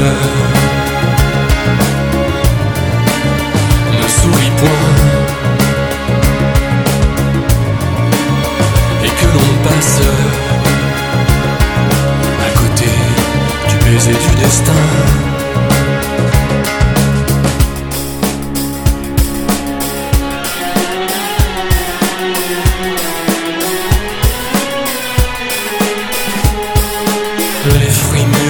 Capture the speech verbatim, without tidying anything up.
ne sourit point, et que l'on passe à côté du baiser du destin.